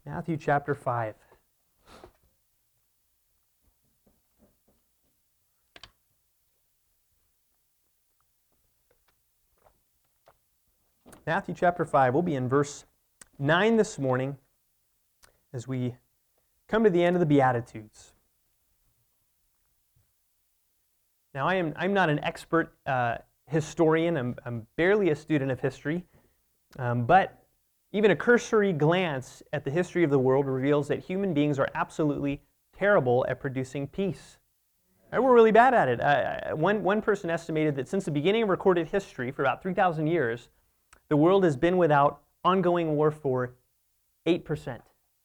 Matthew chapter 5. Matthew chapter 5. We'll be in verse 9 this morning as we come to the end of the Beatitudes. Now, I'm not an expert historian. I'm barely a student of history, but even a cursory glance at the history of the world reveals that human beings are absolutely terrible at producing peace. We're really bad at it. One person estimated that since the beginning of recorded history, for about 3,000 years, the world has been without ongoing war for 8%.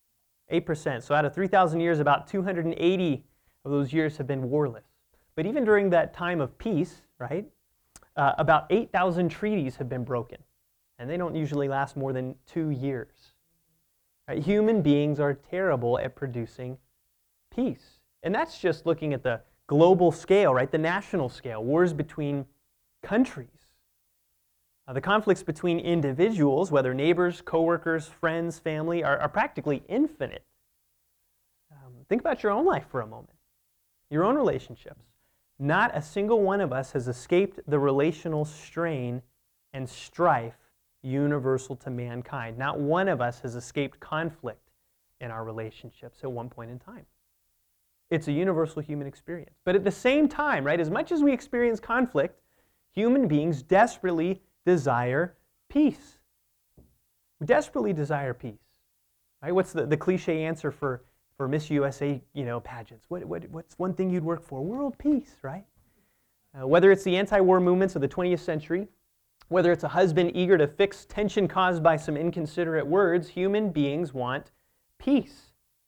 8%. So out of 3,000 years, about 280 of those years have been warless. But even during that time of peace, right, about 8,000 treaties have been broken. And they don't usually last more than 2 years. Right? Human beings are terrible at producing peace. And that's just looking at the global scale, right? The national scale. Wars between countries. The conflicts between individuals, whether neighbors, coworkers, friends, family, are practically infinite. Think about your own life for a moment. Your own relationships. Not a single one of us has escaped the relational strain and strife universal to mankind. Not one of us has escaped conflict in our relationships at one point in time. It's a universal human experience. But at the same time, right, as much as we experience conflict, human beings desperately desire peace. We desperately desire peace. Right? What's the cliche answer for Miss USA, pageants? What's one thing you'd work for? World peace, right? Whether it's the anti-war movements of the 20th century, whether it's a husband eager to fix tension caused by some inconsiderate words, human beings want peace.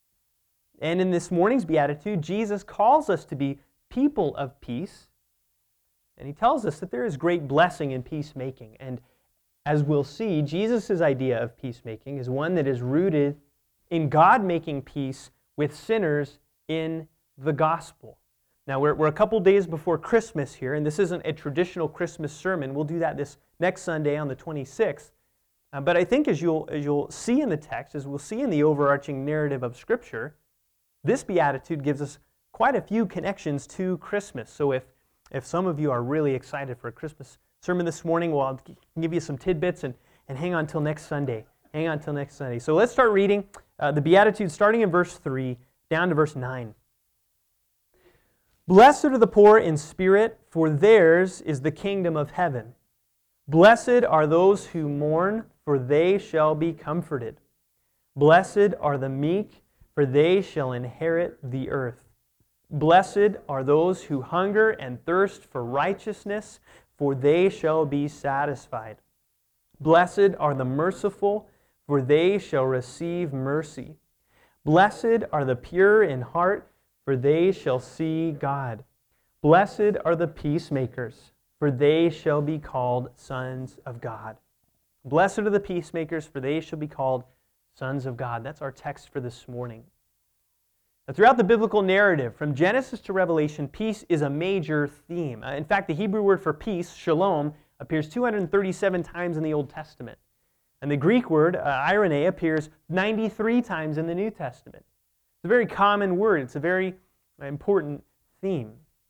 And in this morning's Beatitude, Jesus calls us to be people of peace. And he tells us that there is great blessing in peacemaking. And as we'll see, Jesus' idea of peacemaking is one that is rooted in God making peace with sinners in the gospel. Now, we're a couple days before Christmas here, and this isn't a traditional Christmas sermon. We'll do that this next Sunday on the 26th. But I think as you'll see in the text, as we'll see in the overarching narrative of Scripture, this Beatitude gives us quite a few connections to Christmas. So if some of you are really excited for a Christmas sermon this morning, well, I'll give you some tidbits and hang on till next Sunday. Hang on till next Sunday. So let's start reading the Beatitudes starting in verse 3 down to verse 9. Blessed are the poor in spirit, for theirs is the kingdom of heaven. Blessed are those who mourn, for they shall be comforted. Blessed are the meek, for they shall inherit the earth. Blessed are those who hunger and thirst for righteousness, for they shall be satisfied. Blessed are the merciful, for they shall receive mercy. Blessed are the pure in heart, for they shall see God. Blessed are the peacemakers, for they shall be called sons of God. Blessed are the peacemakers, for they shall be called sons of God. That's our text for this morning. Now, throughout the biblical narrative, from Genesis to Revelation, peace is a major theme. In fact, the Hebrew word for peace, shalom, appears 237 times in the Old Testament. And the Greek word, eirene, appears 93 times in the New Testament. It's a very common word. It's a very important theme.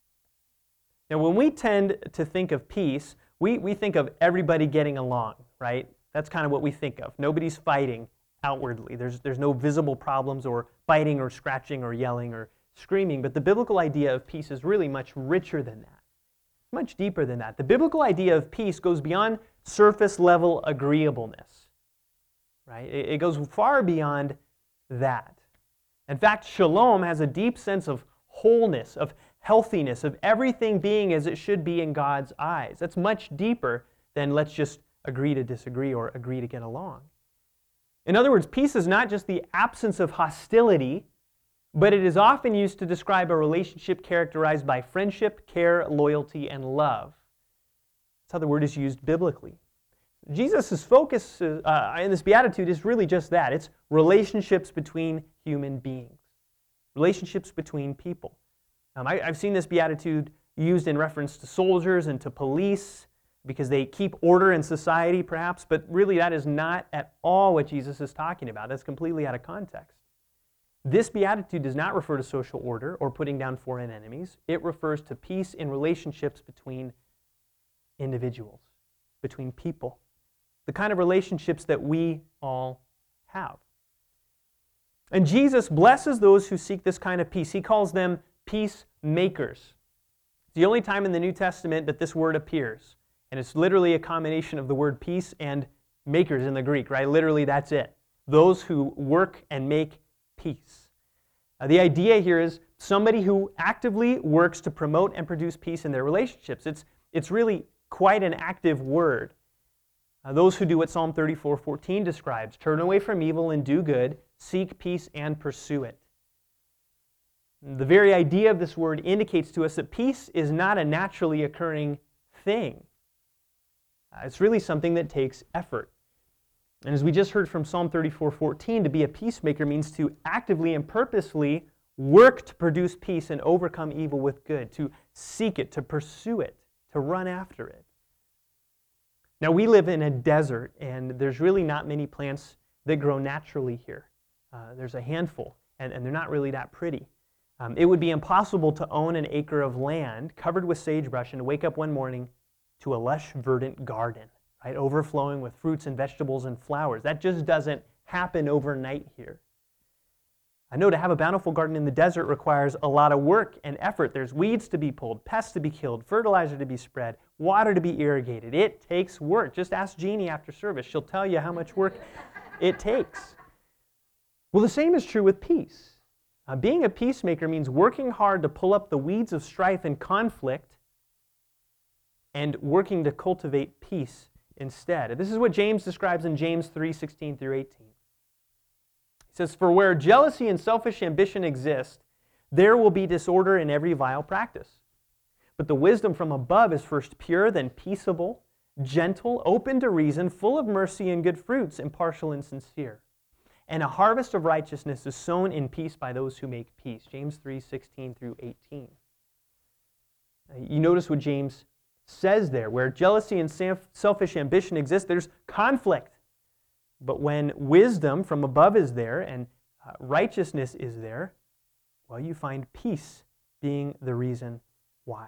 Now, when we tend to think of peace, we think of everybody getting along, right? That's kind of what we think of. Nobody's fighting outwardly. There's no visible problems or biting or scratching or yelling or screaming. But the biblical idea of peace is really much richer than that, much deeper than that. The biblical idea of peace goes beyond surface level agreeableness, right? It goes far beyond that. In fact, shalom has a deep sense of wholeness, of healthiness, of everything being as it should be in God's eyes. That's much deeper than let's just agree to disagree or agree to get along. In other words, peace is not just the absence of hostility, but it is often used to describe a relationship characterized by friendship, care, loyalty, and love. That's how the word is used biblically. Jesus' focus in this Beatitude is really just that. It's relationships between human beings, relationships between people. I've seen this Beatitude used in reference to soldiers and to police, because they keep order in society, perhaps, but really that is not at all what Jesus is talking about. That's completely out of context. This beatitude does not refer to social order or putting down foreign enemies. It refers to peace in relationships between individuals, between people, the kind of relationships that we all have. And Jesus blesses those who seek this kind of peace. He calls them peacemakers. It's the only time in the New Testament that this word appears. And it's literally a combination of the word peace and makers in the Greek, right? Literally, that's it. Those who work and make peace. The idea here is somebody who actively works to promote and produce peace in their relationships. It's really quite an active word. Those who do what Psalm 34:14 describes, turn away from evil and do good, seek peace and pursue it. The very idea of this word indicates to us that peace is not a naturally occurring thing. It's really something that takes effort. And as we just heard from Psalm 34:14, to be a peacemaker means to actively and purposely work to produce peace and overcome evil with good, to seek it, to pursue it, to run after it. Now, we live in a desert, and there's really not many plants that grow naturally here. There's a handful, and they're not really that pretty. It would be impossible to own an acre of land covered with sagebrush and wake up one morning to a lush, verdant garden, right, overflowing with fruits and vegetables and flowers. That just doesn't happen overnight here. I know to have a bountiful garden in the desert requires a lot of work and effort. There's weeds to be pulled, pests to be killed, fertilizer to be spread, water to be irrigated. It takes work. Just ask Jeannie after service. She'll tell you how much work it takes. Well, the same is true with peace. Being a peacemaker means working hard to pull up the weeds of strife and conflict and working to cultivate peace instead. This is what James describes in James 3:16 through 18. He says, "For where jealousy and selfish ambition exist, there will be disorder in every vile practice. But the wisdom from above is first pure, then peaceable, gentle, open to reason, full of mercy and good fruits, impartial and sincere. And a harvest of righteousness is sown in peace by those who make peace." James 3:16 through 18. You notice what James says there. Where jealousy and selfish ambition exist, there's conflict. But when wisdom from above is there and righteousness is there, well, you find peace being the reason why.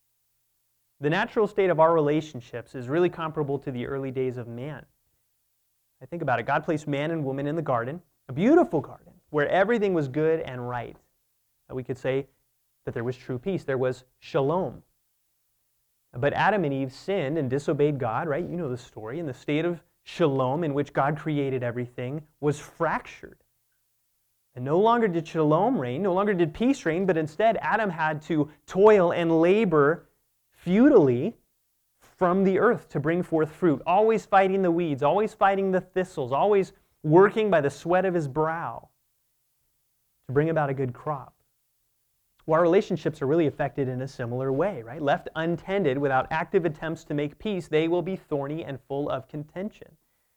The natural state of our relationships is really comparable to the early days of man. I think about it. God placed man and woman in the garden, a beautiful garden, where everything was good and right. We could say that there was true peace. There was shalom. But Adam and Eve sinned and disobeyed God, right? You know the story. And the state of shalom in which God created everything was fractured. And no longer did shalom reign, no longer did peace reign, but instead Adam had to toil and labor futilely from the earth to bring forth fruit, always fighting the weeds, always fighting the thistles, always working by the sweat of his brow to bring about a good crop. Well, our relationships are really affected in a similar way, right? Left untended, without active attempts to make peace, they will be thorny and full of contention.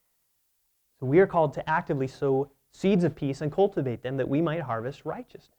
So we are called to actively sow seeds of peace and cultivate them that we might harvest righteousness.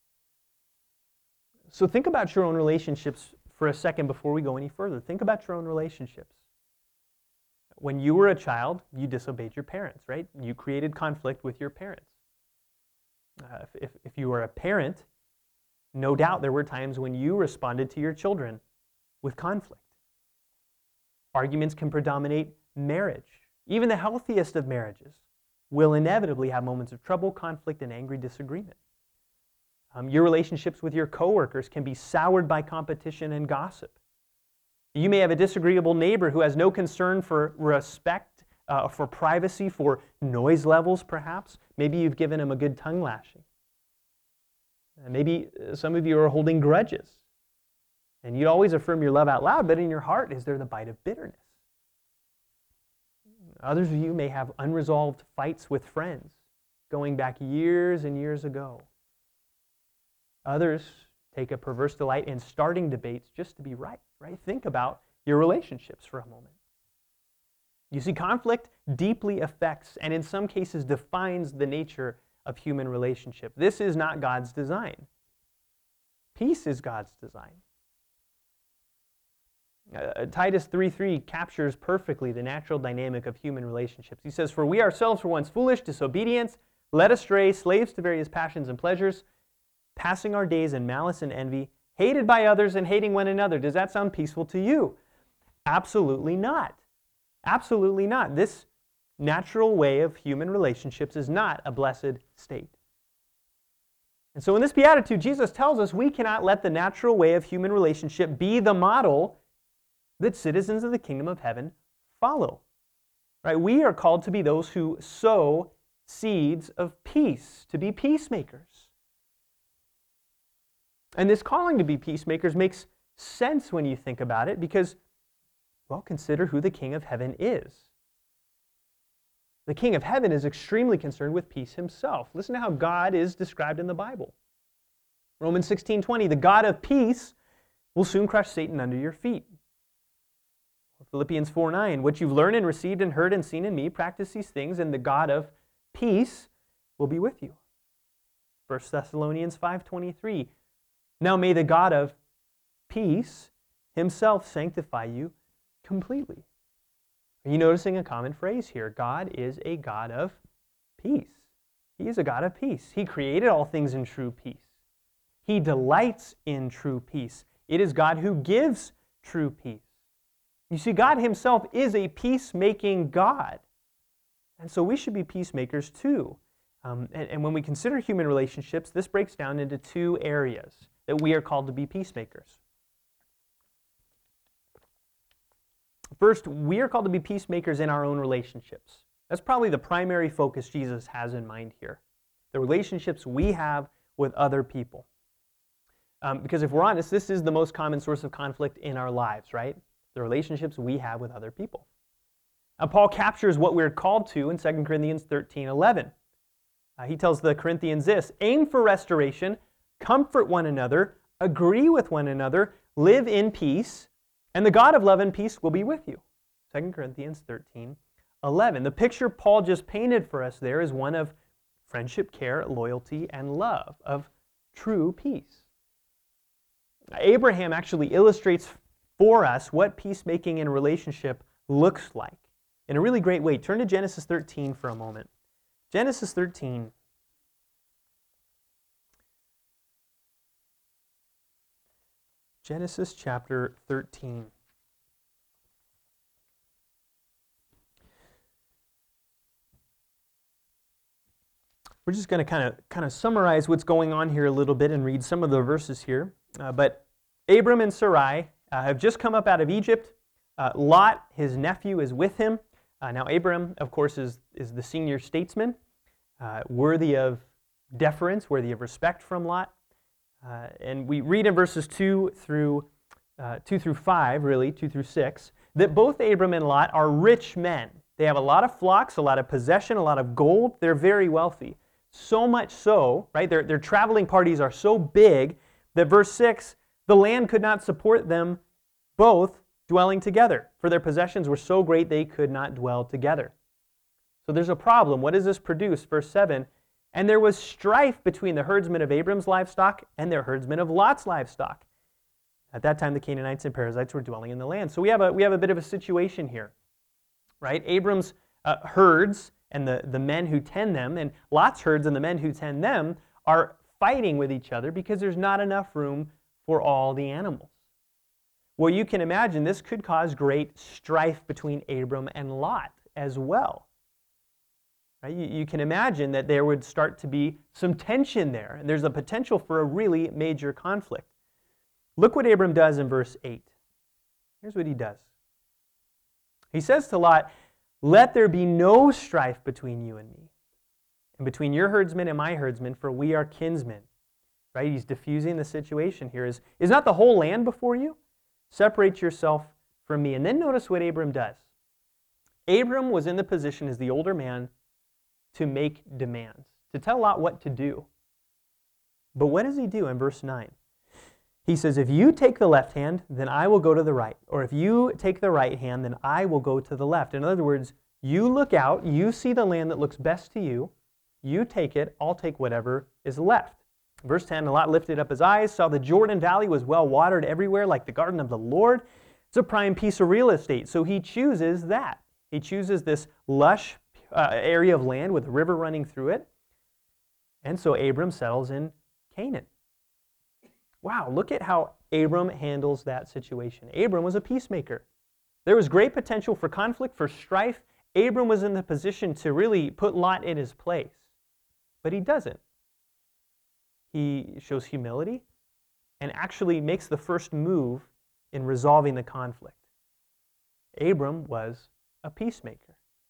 So think about your own relationships for a second before we go any further. Think about your own relationships. When you were a child, you disobeyed your parents, right? You created conflict with your parents. If you were a parent, no doubt there were times when you responded to your children with conflict. Arguments can predominate marriage. Even the healthiest of marriages will inevitably have moments of trouble, conflict, and angry disagreement. Your relationships with your coworkers can be soured by competition and gossip. You may have a disagreeable neighbor who has no concern for respect, for privacy, for noise levels perhaps. Maybe you've given him a good tongue lashing. Maybe some of you are holding grudges. And you always affirm your love out loud, but in your heart is there the bite of bitterness. Others of you may have unresolved fights with friends going back years and years ago. Others take a perverse delight in starting debates just to be right? Think about your relationships for a moment. You see, conflict deeply affects and in some cases defines the nature of human relationship. This is not God's design. Peace is God's design. Titus 3:3 captures perfectly the natural dynamic of human relationships. He says, "For we ourselves were once foolish, disobedient, led astray, slaves to various passions and pleasures, passing our days in malice and envy, hated by others and hating one another." Does that sound peaceful to you? Absolutely not. Absolutely not. This natural way of human relationships is not a blessed state. And so in this beatitude, Jesus tells us we cannot let the natural way of human relationship be the model that citizens of the kingdom of heaven follow. Right? We are called to be those who sow seeds of peace, to be peacemakers. And this calling to be peacemakers makes sense when you think about it because, well, consider who the King of Heaven is. The King of Heaven is extremely concerned with peace himself. Listen to how God is described in the Bible. Romans 16:20, "The God of peace will soon crush Satan under your feet." Philippians 4:9, "What you've learned and received and heard and seen in me, practice these things, and the God of peace will be with you." 1 Thessalonians 5:23, "Now may the God of peace himself sanctify you completely." Are you noticing a common phrase here? God is a God of peace. He is a God of peace. He created all things in true peace. He delights in true peace. It is God who gives true peace. You see, God himself is a peacemaking God. And so we should be peacemakers too. And when we consider human relationships, this breaks down into two areas that we are called to be peacemakers. First, we are called to be peacemakers in our own relationships. That's probably the primary focus Jesus has in mind here. The relationships we have with other people. Because if we're honest, this is the most common source of conflict in our lives, right? The relationships we have with other people. Paul captures what we're called to in 2 Corinthians 13:11. He tells the Corinthians this, "Aim for restoration, comfort one another, agree with one another, live in peace, and the God of love and peace will be with you." 2 Corinthians 13:11. The picture Paul just painted for us there is one of friendship, care, loyalty, and love, of true peace. Abraham actually illustrates for us what peacemaking in a relationship looks like in a really great way. Turn to Genesis 13 for a moment. Genesis 13. Genesis chapter 13. We're just going to kind of summarize what's going on here a little bit and read some of the verses here. But Abram and Sarai have just come up out of Egypt. Lot, his nephew, is with him. Now Abram, of course, is the senior statesman, worthy of deference, worthy of respect from Lot. And we read in verses 2 through 5, really, 2 through 6, that both Abram and Lot are rich men. They have a lot of flocks, a lot of possession, a lot of gold. They're very wealthy. So much so, right, their traveling parties are so big that verse 6, the land could not support them both dwelling together, for their possessions were so great they could not dwell together. So there's a problem. What does this produce? Verse 7, "And there was strife between the herdsmen of Abram's livestock and their herdsmen of Lot's livestock. At that time the Canaanites and Perizzites were dwelling in the land." So we have a bit of a situation here, right? Abram's herds and the men who tend them, and Lot's herds and the men who tend them are fighting with each other because there's not enough room for all the animals. Well, you can imagine this could cause great strife between Abram and Lot as well. Right? You can imagine that there would start to be some tension there, and there's a potential for a really major conflict. Look what Abram does in verse 8. Here's what he does. He says to Lot, "Let there be no strife between you and me, and between your herdsmen and my herdsmen, for we are kinsmen." Right? He's diffusing the situation here. Is not the whole land before you? Separate yourself from me. And then notice what Abram does. Abram was in the position as the older man to make demands, to tell Lot what to do. But what does he do in verse 9? He says, "If you take the left hand, then I will go to the right. Or if you take the right hand, then I will go to the left." In other words, you look out, you see the land that looks best to you, you take it, I'll take whatever is left. Verse 10, Lot lifted up his eyes, saw the Jordan Valley was well watered everywhere, like the garden of the Lord, It's a prime piece of real estate, so he chooses that. He chooses this lush area of land with a river running through it. And so Abram settles in Canaan. Wow, look at how Abram handles that situation. Abram was a peacemaker. There was great potential for conflict, for strife. Abram was in the position to really put Lot in his place. But he doesn't. He shows humility and actually makes the first move in resolving the conflict. Abram was a peacemaker.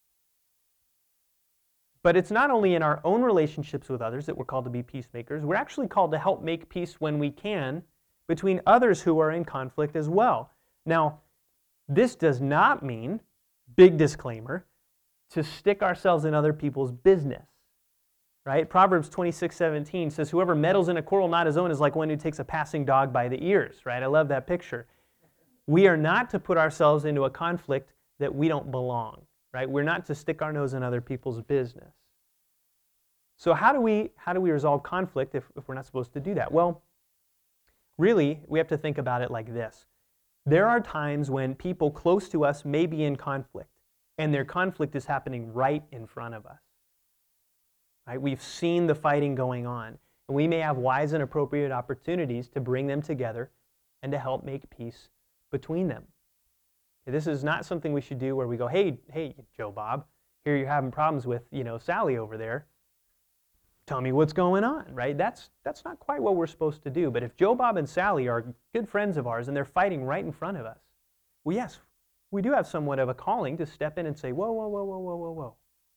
But it's not only in our own relationships with others that we're called to be peacemakers. We're actually called to help make peace when we can between others who are in conflict as well. Now, this does not mean, big disclaimer, to stick ourselves in other people's business. Right? Proverbs 26:17 says, whoever meddles in a quarrel not his own is like one who takes a passing dog by the ears. Right? I love that picture. We are not to put ourselves into a conflict that we don't belong. Right? We're not to stick our nose in other people's business. So how do we resolve conflict if we're not supposed to do that? Well, really, we have to think about it like this. There are times when people close to us may be in conflict, and their conflict is happening right in front of us. Right? We've seen the fighting going on, and we may have wise and appropriate opportunities to bring them together and to help make peace between them. This is not something we should do where we go, hey, Joe Bob, here you're having problems with, Sally over there. Tell me what's going on, right? That's not quite what we're supposed to do. But if Joe Bob and Sally are good friends of ours and they're fighting right in front of us, well, yes, we do have somewhat of a calling to step in and say, whoa.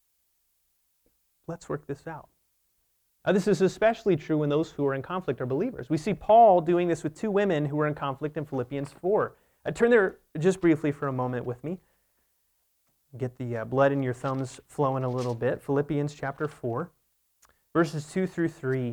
Let's work this out. This is especially true when those who are in conflict are believers. We see Paul doing this with two women who were in conflict in Philippians 4. Turn there just briefly for a moment with me. Get the blood in your thumbs flowing a little bit. Philippians chapter 4, verses 2 through 3.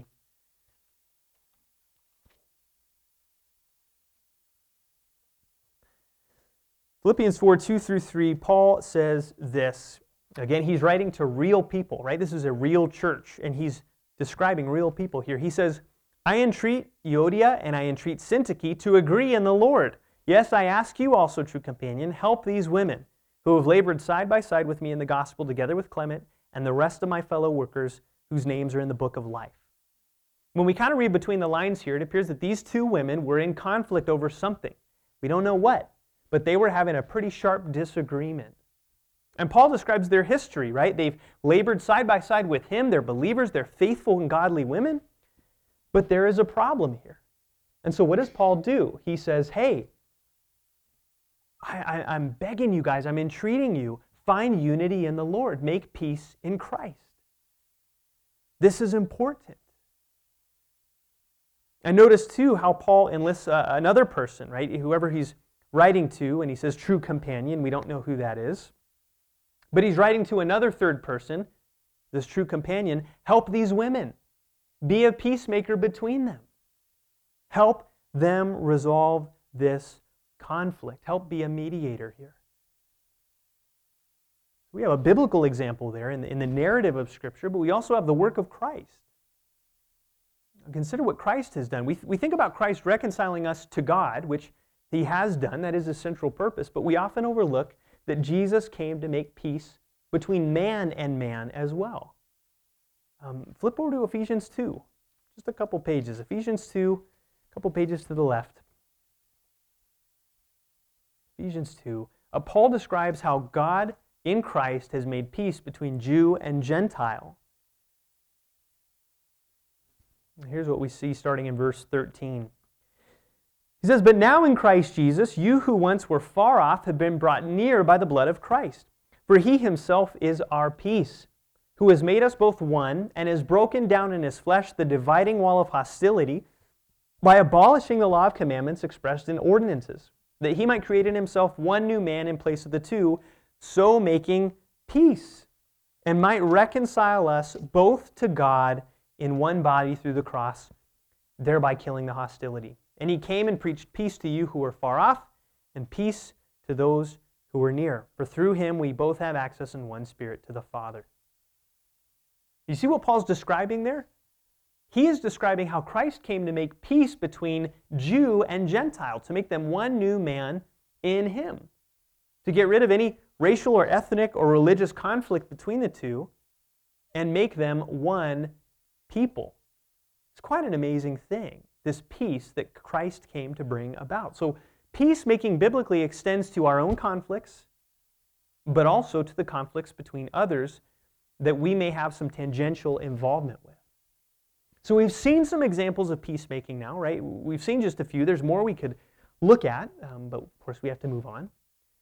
Philippians 4, 2 through 3, Paul says this. Again, he's writing to real people, right? This is a real church, and he's describing real people here. He says, I entreat Euodia and I entreat Syntyche to agree in the Lord. Yes, I ask you also, true companion, help these women who have labored side by side with me in the gospel together with Clement and the rest of my fellow workers whose names are in the book of life. When we kind of read between the lines here, it appears that these two women were in conflict over something. We don't know what, but they were having a pretty sharp disagreement. And Paul describes their history, right? They've labored side by side with him. They're believers. They're faithful and godly women. But there is a problem here. And so what does Paul do? He says, hey, I'm begging you guys, I'm entreating you, find unity in the Lord. Make peace in Christ. This is important. And notice too how Paul enlists another person, right? Whoever he's writing to, and he says true companion. We don't know who that is. But he's writing to another third person, this true companion, help these women. Be a peacemaker between them. Help them resolve this conflict. Help be a mediator here. We have a biblical example there in the narrative of Scripture, but we also have the work of Christ. Consider what Christ has done. We think about Christ reconciling us to God, which he has done. That is his central purpose. But we often overlook that Jesus came to make peace between man and man as well. Flip over to Ephesians 2. Just a couple pages. Ephesians 2, a couple pages to the left. Ephesians 2. Paul describes how God in Christ has made peace between Jew and Gentile. Here's what we see starting in verse 13. He says, but now in Christ Jesus, you who once were far off have been brought near by the blood of Christ. For he himself is our peace, who has made us both one and has broken down in his flesh the dividing wall of hostility by abolishing the law of commandments expressed in ordinances, that he might create in himself one new man in place of the two, so making peace, and might reconcile us both to God in one body through the cross, thereby killing the hostility. And he came and preached peace to you who were far off, and peace to those who were near. For through him we both have access in one Spirit to the Father. You see what Paul's describing there? He is describing how Christ came to make peace between Jew and Gentile, to make them one new man in Him, to get rid of any racial or ethnic or religious conflict between the two and make them one people. It's quite an amazing thing, this peace that Christ came to bring about. So peacemaking biblically extends to our own conflicts, but also to the conflicts between others that we may have some tangential involvement with. So we've seen some examples of peacemaking now, right? We've seen just a few. There's more we could look at, but of course we have to move on.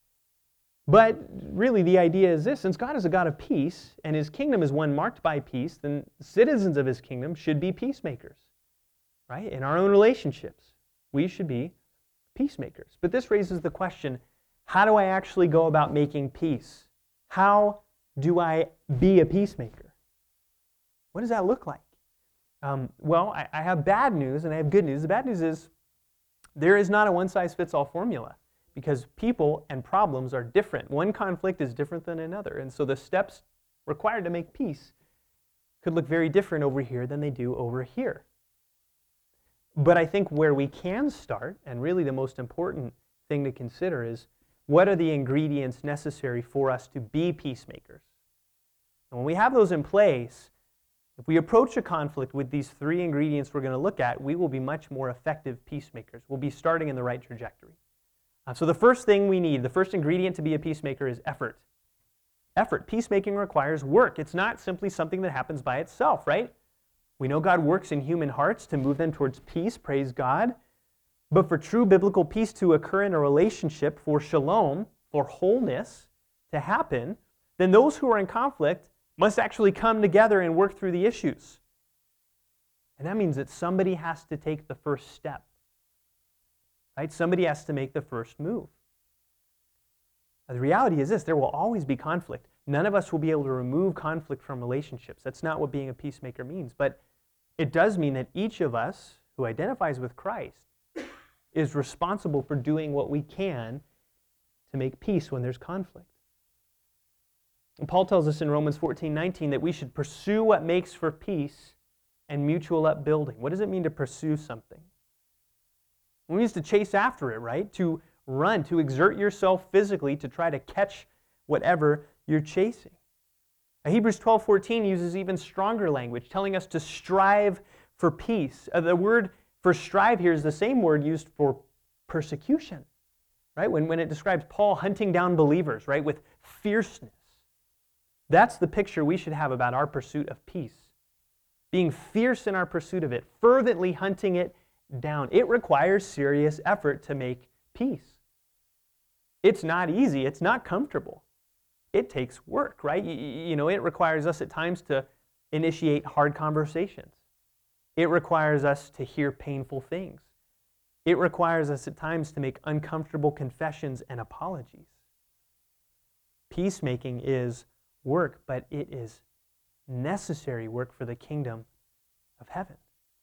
But really the idea is this: since God is a God of peace and His kingdom is one marked by peace, then citizens of His kingdom should be peacemakers, right? In our own relationships, we should be peacemakers. But this raises the question, how do I actually go about making peace? How do I be a peacemaker? What does that look like? Well, I have bad news and I have good news. The bad news is there is not a one-size-fits-all formula, because people and problems are different. One conflict is different than another, and so the steps required to make peace could look very different over here than they do over here. But I think where we can start, and really the most important thing to consider, is what are the ingredients necessary for us to be peacemakers? And when we have those in place, if we approach a conflict with these three ingredients we're going to look at, we will be much more effective peacemakers. We'll be starting in the right trajectory. So the first thing we need, the first ingredient to be a peacemaker, is effort. Effort. Peacemaking requires work. It's not simply something that happens by itself, right? We know God works in human hearts to move them towards peace, praise God. But for true biblical peace to occur in a relationship, for shalom, for wholeness to happen, then those who are in conflict must actually come together and work through the issues. And that means that somebody has to take the first step. Right? Somebody has to make the first move. Now, the reality is this: there will always be conflict. None of us will be able to remove conflict from relationships. That's not what being a peacemaker means. But it does mean that each of us who identifies with Christ is responsible for doing what we can to make peace when there's conflict. And Paul tells us in Romans 14:19 that we should pursue what makes for peace and mutual upbuilding. What does it mean to pursue something? It means to chase after it, right? To run, to exert yourself physically to try to catch whatever you're chasing. Now, Hebrews 12:14 uses even stronger language, telling us to strive for peace. The word for strive here is the same word used for persecution, right? When it describes Paul hunting down believers, right, with fierceness. That's the picture we should have about our pursuit of peace. Being fierce in our pursuit of it, fervently hunting it down. It requires serious effort to make peace. It's not easy. It's not comfortable. It takes work, right? You know, it requires us at times to initiate hard conversations. It requires us to hear painful things. It requires us at times to make uncomfortable confessions and apologies. Peacemaking is work, but it is necessary work for the kingdom of heaven.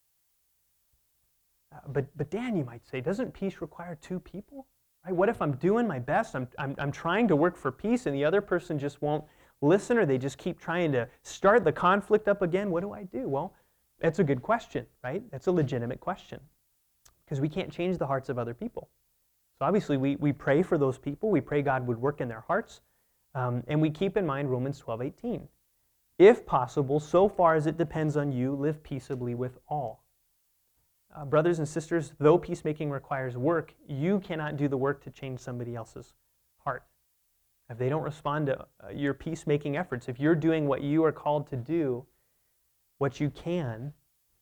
But Dan, you might say, doesn't peace require two people? Right? What if I'm doing my best, I'm trying to work for peace, and the other person just won't listen, or they just keep trying to start the conflict up again? What do I do? Well, that's a good question, right? That's a legitimate question, because we can't change the hearts of other people. So obviously we pray for those people. We pray God would work in their hearts, and we keep in mind Romans 12:18. If possible, so far as it depends on you, live peaceably with all. Brothers and sisters, though peacemaking requires work, you cannot do the work to change somebody else's heart. If they don't respond to your peacemaking efforts, if you're doing what you are called to do, what you can,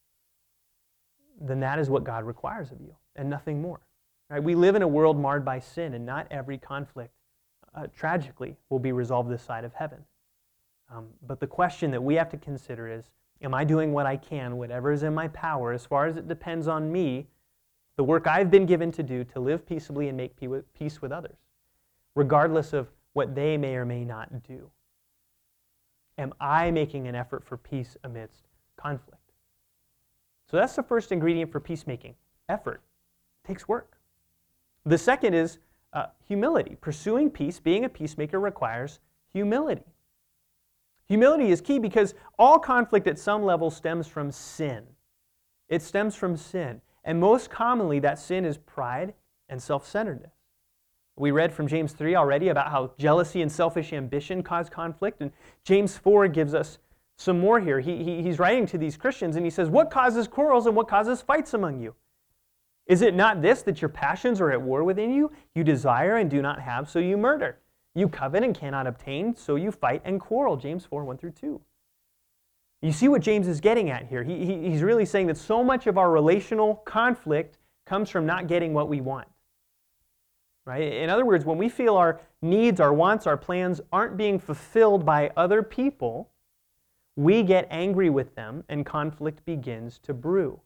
then that is what God requires of you, and nothing more. Right? We live in a world marred by sin, and not every conflict, tragically, will be resolved this side of heaven. But the question that we have to consider is, am I doing what I can, whatever is in my power, as far as it depends on me, the work I've been given to do to live peaceably and make peace with others, regardless of what they may or may not do? Am I making an effort for peace amidst conflict? So that's the first ingredient for peacemaking, effort. It takes work. The second is humility. Pursuing peace, being a peacemaker, requires humility. Humility is key because all conflict at some level stems from sin. It stems from sin. And most commonly, that sin is pride and self-centeredness. We read from James 3 already about how jealousy and selfish ambition cause conflict, and James 4 gives us some more here. He's writing to these Christians, and he says, "What causes quarrels and what causes fights among you? Is it not this, that your passions are at war within you? You desire and do not have, so you murder. You covet and cannot obtain, so you fight and quarrel." James 4, 1 through 2. You see what James is getting at here. He's really saying that so much of our relational conflict comes from not getting what we want. Right? In other words, when we feel our needs, our wants, our plans aren't being fulfilled by other people, we get angry with them and conflict begins to brew.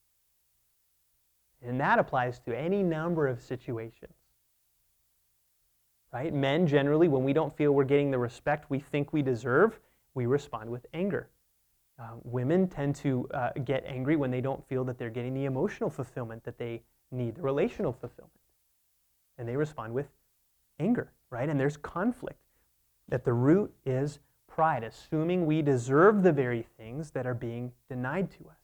And that applies to any number of situations. Right? Men generally, when we don't feel we're getting the respect we think we deserve, we respond with anger. Women tend to get angry when they don't feel that they're getting the emotional fulfillment that they need, the relational fulfillment. And they respond with anger, right? And there's conflict. At the root is pride, assuming we deserve the very things that are being denied to us.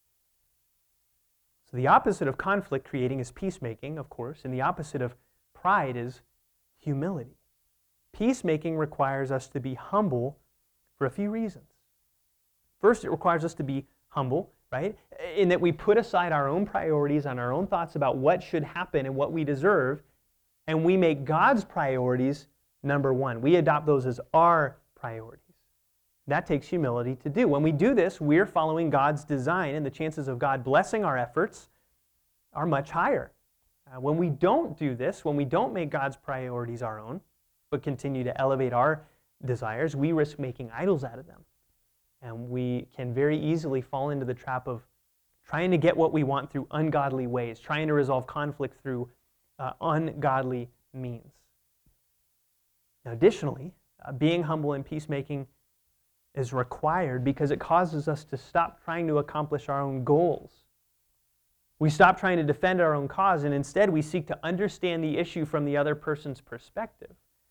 So the opposite of conflict creating is peacemaking, of course, and the opposite of pride is humility. Peacemaking requires us to be humble for a few reasons. First, it requires us to be humble, right? In that we put aside our own priorities and our own thoughts about what should happen and what we deserve, and we make God's priorities number one. We adopt those as our priorities. That takes humility to do. When we do this, we're following God's design, and the chances of God blessing our efforts are much higher. When we don't do this, when we don't make God's priorities our own, but continue to elevate our desires, we risk making idols out of them. And we can very easily fall into the trap of trying to get what we want through ungodly ways, trying to resolve conflict through ungodly means. Now, additionally, being humble and peacemaking is required because it causes us to stop trying to accomplish our own goals. We stop trying to defend our own cause, and instead we seek to understand the issue from the other person's perspective.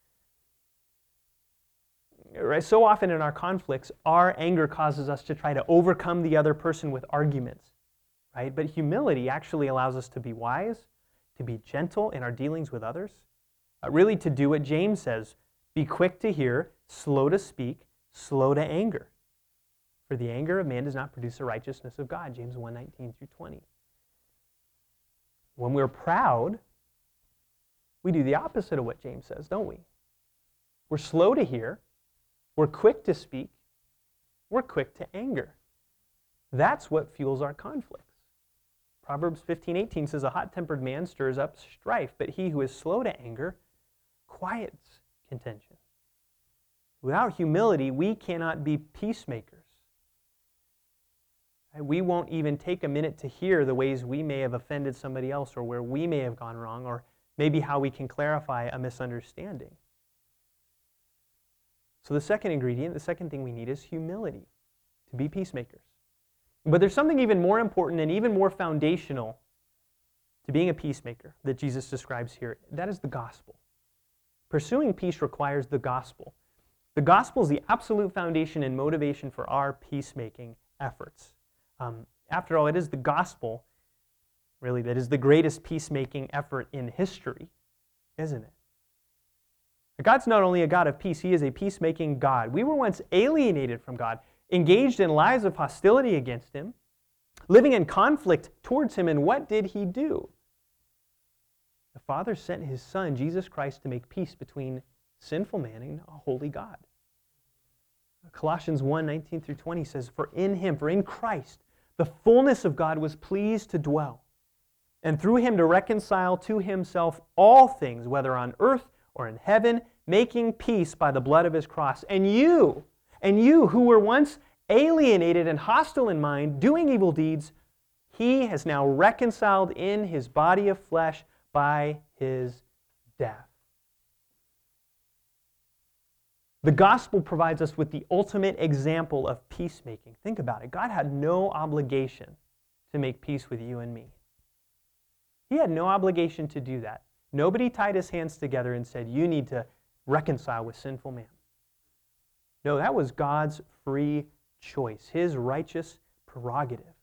Right? So often in our conflicts, our anger causes us to try to overcome the other person with arguments. Right? But humility actually allows us to be wise, to be gentle in our dealings with others, really to do what James says, be quick to hear, slow to speak, slow to anger. For the anger of man does not produce the righteousness of God, James 1:19 through 20. When we're proud, we do the opposite of what James says, don't we? We're slow to hear, we're quick to speak, we're quick to anger. That's what fuels our conflicts. Proverbs 15:18 says, "A hot-tempered man stirs up strife, but he who is slow to anger quiets contention." Without humility, we cannot be peacemakers. We won't even take a minute to hear the ways we may have offended somebody else, or where we may have gone wrong, or maybe how we can clarify a misunderstanding. So the second ingredient, the second thing we need is humility to be peacemakers. But there's something even more important and even more foundational to being a peacemaker that Jesus describes here. That is the gospel. Pursuing peace requires the gospel. The gospel is the absolute foundation and motivation for our peacemaking efforts. After all, it is the gospel, really, that is the greatest peacemaking effort in history, isn't it? God's not only a God of peace, He is a peacemaking God. We were once alienated from God, engaged in lives of hostility against Him, living in conflict towards Him, and what did He do? The Father sent His Son, Jesus Christ, to make peace between sinful man and a holy God. Colossians 1:19 through 20 says, "For in Him, for in Christ, the fullness of God was pleased to dwell, and through Him to reconcile to Himself all things, whether on earth or in heaven, making peace by the blood of His cross. And you who were once alienated and hostile in mind, doing evil deeds, He has now reconciled in His body of flesh by His death." The gospel provides us with the ultimate example of peacemaking. Think about it. God had no obligation to make peace with you and me. He had no obligation to do that. Nobody tied His hands together and said, "You need to reconcile with sinful man." No, that was God's free choice, His righteous prerogative.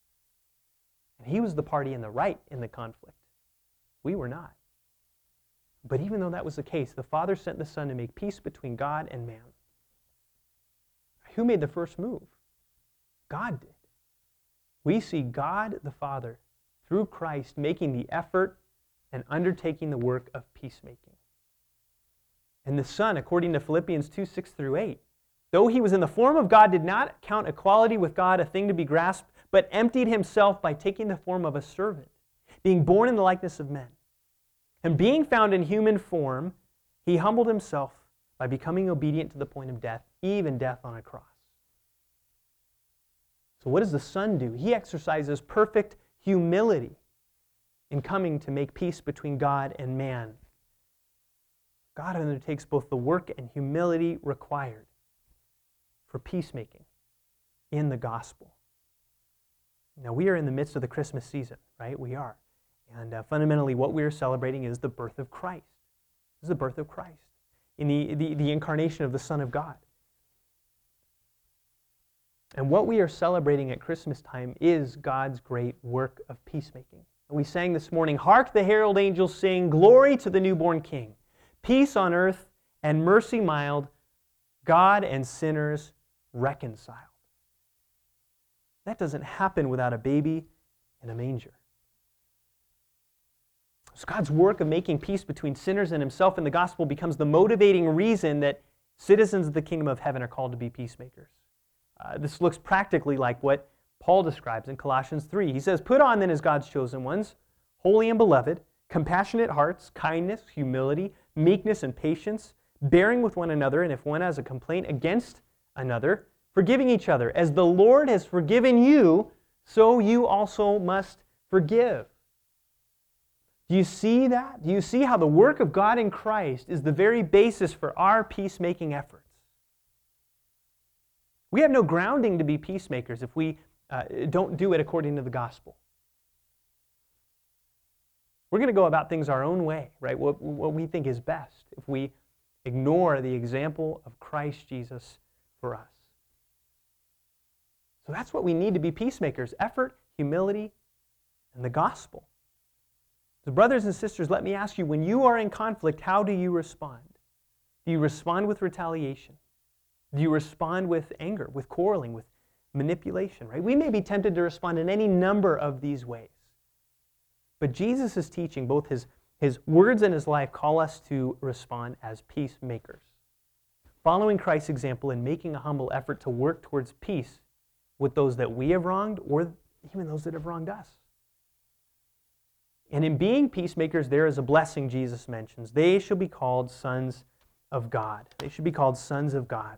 And He was the party in the right in the conflict. We were not. But even though that was the case, the Father sent the Son to make peace between God and man. Who made the first move? God did. We see God the Father, through Christ, making the effort and undertaking the work of peacemaking. And the Son, according to Philippians 2, 6 through 8, though he was in the form of God, did not count equality with God a thing to be grasped, but emptied himself by taking the form of a servant, being born in the likeness of men. And being found in human form, he humbled himself by becoming obedient to the point of death, even death on a cross. So what does the Son do? He exercises perfect humility in coming to make peace between God and man. God undertakes both the work and humility required for peacemaking in the gospel. Now, we are in the midst of the Christmas season, right? We are. And fundamentally, what we are celebrating is the birth of Christ. This is the birth of Christ in the incarnation of the Son of God. And what we are celebrating at Christmas time is God's great work of peacemaking. And we sang this morning, "Hark the herald angels sing, glory to the newborn King. Peace on earth and mercy mild, God and sinners reconciled." That doesn't happen without a baby in a manger. So God's work of making peace between sinners and himself in the gospel becomes the motivating reason that citizens of the kingdom of heaven are called to be peacemakers. This looks practically like what Paul describes in Colossians 3. He says, "Put on then as God's chosen ones, holy and beloved, compassionate hearts, kindness, humility, meekness, and patience, bearing with one another, and if one has a complaint against another, forgiving each other. As the Lord has forgiven you, so you also must forgive." Do you see that? Do you see how the work of God in Christ is the very basis for our peacemaking efforts? We have no grounding to be peacemakers if we don't do it according to the gospel. We're going to go about things our own way, right? What we think is best if we ignore the example of Christ Jesus for us. So that's what we need to be peacemakers: effort, humility, and the gospel. So brothers and sisters, let me ask you, when you are in conflict, how do you respond? Do you respond with retaliation? Do you respond with anger, with quarreling, with manipulation, right? We may be tempted to respond in any number of these ways. But Jesus' teaching, both his words and his life, call us to respond as peacemakers, following Christ's example and making a humble effort to work towards peace with those that we have wronged or even those that have wronged us. And in being peacemakers, there is a blessing Jesus mentions. They shall be called sons of God. They should be called sons of God.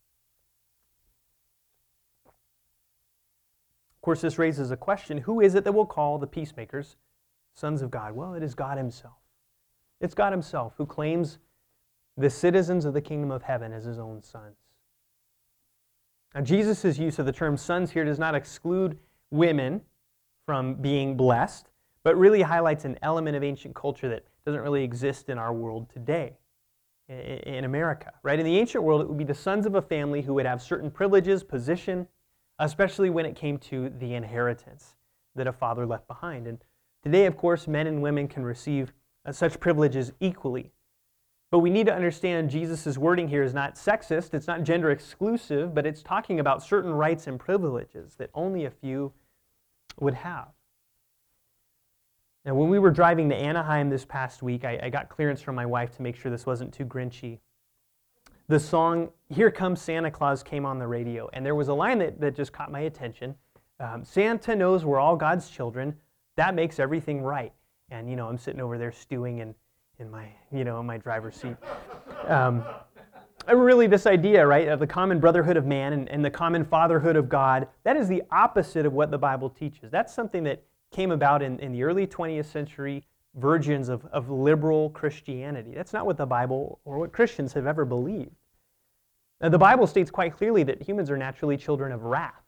Of course, this raises a question. Who is it that will call the peacemakers sons of God? Well, it is God himself. It's God himself who claims the citizens of the kingdom of heaven as his own sons. Now, Jesus' use of the term sons here does not exclude women from being blessed, but really highlights an element of ancient culture that doesn't really exist in our world today, in America. Right? In the ancient world, it would be the sons of a family who would have certain privileges, position, especially when it came to the inheritance that a father left behind. And today, of course, men and women can receive such privileges equally. But we need to understand Jesus' wording here is not sexist, it's not gender exclusive, but it's talking about certain rights and privileges that only a few would have. Now, when we were driving to Anaheim this past week, I got clearance from my wife to make sure this wasn't too grinchy. The song, "Here Comes Santa Claus," came on the radio, and there was a line that just caught my attention. Santa knows we're all God's children. That makes everything right. And, I'm sitting over there stewing in my driver's seat. Really, this idea, right, of the common brotherhood of man and the common fatherhood of God, that is the opposite of what the Bible teaches. That's something that came about in the early 20th century versions of liberal Christianity. That's not what the Bible or what Christians have ever believed. Now, the Bible states quite clearly that humans are naturally children of wrath.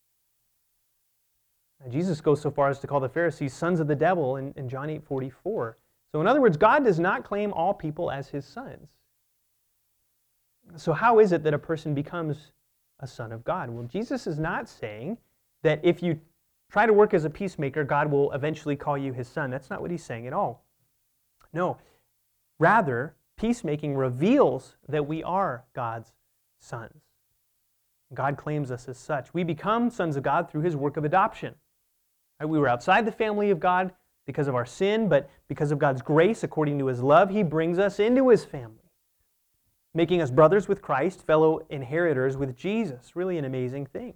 Now, Jesus goes so far as to call the Pharisees sons of the devil in John 8:44. So in other words, God does not claim all people as his sons. So how is it that a person becomes a son of God? Well, Jesus is not saying that if you try to work as a peacemaker, God will eventually call you his son. That's not what he's saying at all. No. Rather, peacemaking reveals that we are God's sons. God claims us as such. We become sons of God through his work of adoption. We were outside the family of God because of our sin, but because of God's grace, according to his love, he brings us into his family, making us brothers with Christ, fellow inheritors with Jesus. Really an amazing thing.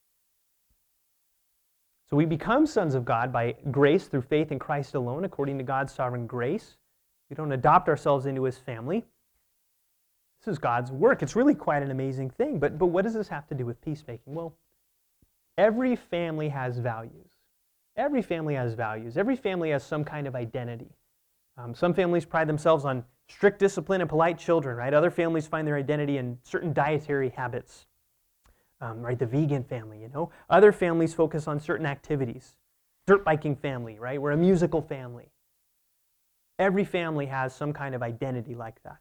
So we become sons of God by grace through faith in Christ alone, according to God's sovereign grace. We don't adopt ourselves into his family. This is God's work. It's really quite an amazing thing. But what does this have to do with peacemaking? Well, every family has values. Every family has values. Every family has some kind of identity. Some families pride themselves on strict discipline and polite children, right? Other families find their identity in certain dietary habits, right? The vegan family, you know. Other families focus on certain activities. Dirt biking family, right? We're a musical family. Every family has some kind of identity like that.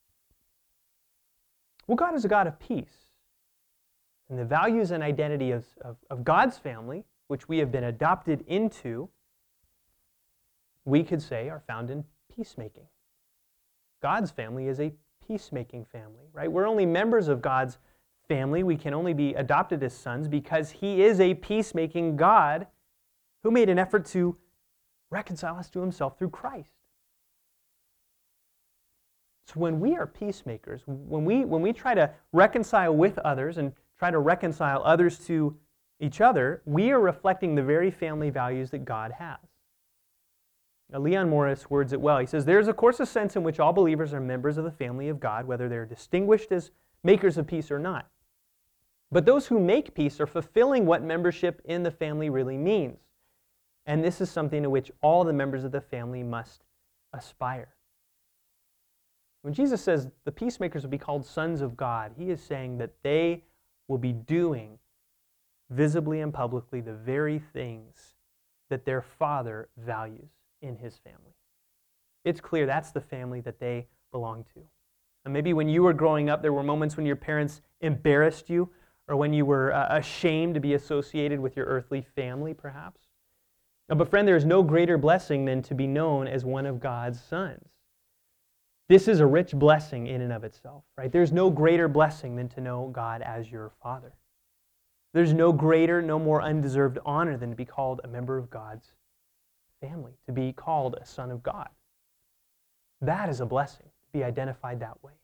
Well, God is a God of peace. And the values and identity of God's family, which we have been adopted into, we could say are found in peacemaking. God's family is a peacemaking family, right? We're only members of God's family. We can only be adopted as sons because he is a peacemaking God who made an effort to reconcile us to himself through Christ. So when we are peacemakers, when we try to reconcile with others and try to reconcile others to each other, we are reflecting the very family values that God has. Now, Leon Morris words it well. He says, "There is, of course, a sense in which all believers are members of the family of God, whether they're distinguished as makers of peace or not. But those who make peace are fulfilling what membership in the family really means. And this is something to which all the members of the family must aspire." When Jesus says the peacemakers will be called sons of God, he is saying that they will be doing visibly and publicly the very things that their Father values in his family. It's clear that's the family that they belong to. And maybe when you were growing up, there were moments when your parents embarrassed you or when you were ashamed to be associated with your earthly family, perhaps. But friend, there is no greater blessing than to be known as one of God's sons. This is a rich blessing in and of itself, right? There's no greater blessing than to know God as your Father. There's no greater, no more undeserved honor than to be called a member of God's family, to be called a son of God. That is a blessing, to be identified that way.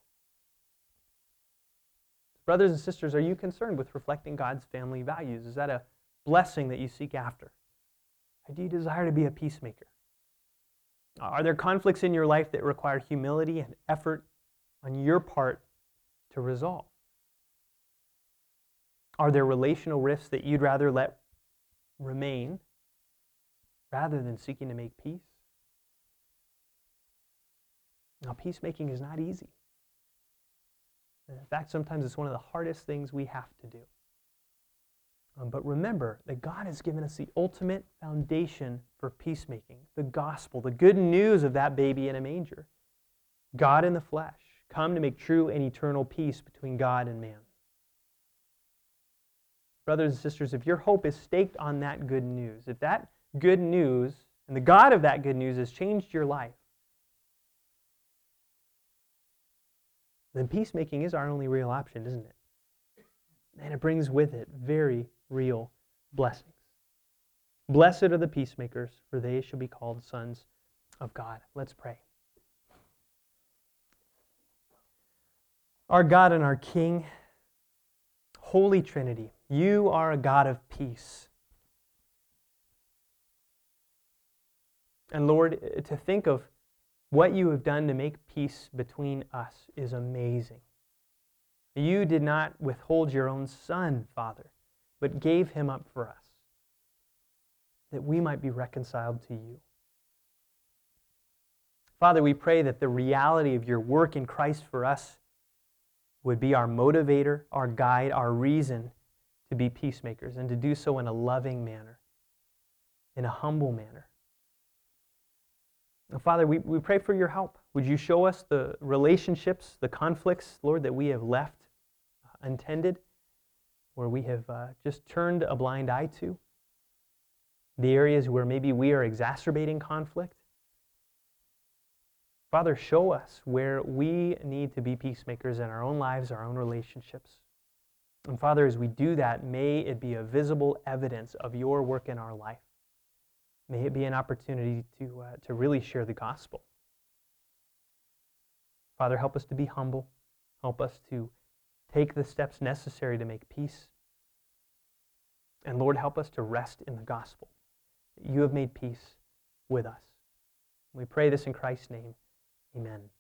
Brothers and sisters, are you concerned with reflecting God's family values? Is that a blessing that you seek after? Or do you desire to be a peacemaker? Are there conflicts in your life that require humility and effort on your part to resolve? Are there relational rifts that you'd rather let remain rather than seeking to make peace? Now, peacemaking is not easy. In fact, sometimes it's one of the hardest things we have to do. But remember that God has given us the ultimate foundation for peacemaking, the gospel, the good news of that baby in a manger. God in the flesh, come to make true and eternal peace between God and man. Brothers and sisters, if your hope is staked on that good news, if that good news and the God of that good news has changed your life, then peacemaking is our only real option, isn't it? And it brings with it very real blessings. Blessed are the peacemakers, for they shall be called sons of God. Let's pray. Our God and our King, Holy Trinity, you are a God of peace. And Lord, to think of what you have done to make peace between us is amazing. You did not withhold your own Son, Father, but gave him up for us, that we might be reconciled to you. Father, we pray that the reality of your work in Christ for us would be our motivator, our guide, our reason to be peacemakers, and to do so in a loving manner, in a humble manner. Now, Father, we pray for your help. Would you show us the relationships, the conflicts, Lord, that we have left untended, where we have just turned a blind eye to, the areas where maybe we are exacerbating conflict. Father, show us where we need to be peacemakers in our own lives, our own relationships. And Father, as we do that, may it be a visible evidence of your work in our life. May it be an opportunity to really share the gospel. Father, help us to be humble. Help us to take the steps necessary to make peace. And Lord, help us to rest in the gospel. You have made peace with us. We pray this in Christ's name. Amen.